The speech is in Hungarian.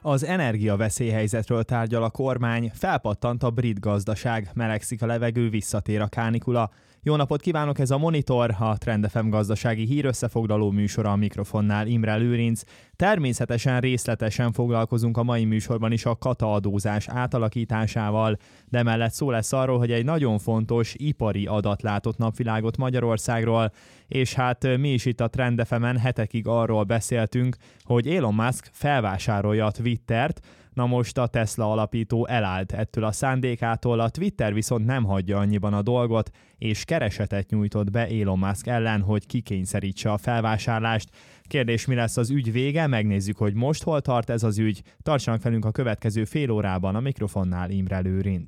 Az energiaveszélyhelyzetről tárgyal a kormány, felpattant a brit gazdaság, melegszik a levegő, visszatér a kánikula. Jó napot kívánok, ez a Monitor, a Trend FM gazdasági hírösszefoglaló műsora, a mikrofonnál Imre Lőrinc. Természetesen részletesen foglalkozunk a mai műsorban is a kata adózás átalakításával, de emellett szó lesz arról, hogy egy nagyon fontos ipari adat látott napvilágot Magyarországról, és hát mi is itt a Trend FM-en hetekig arról beszéltünk, hogy Elon Musk felvásárolja a Twittert. Na most a Tesla alapító elállt ettől a szándékától, a Twitter viszont nem hagyja annyiban a dolgot, és keresetet nyújtott be Elon Musk ellen, hogy kikényszerítse a felvásárlást. Kérdés, mi lesz az ügy vége? Megnézzük, hogy most hol tart ez az ügy. Tartsanak velünk a következő fél órában, a mikrofonnál Imre Lőrinc.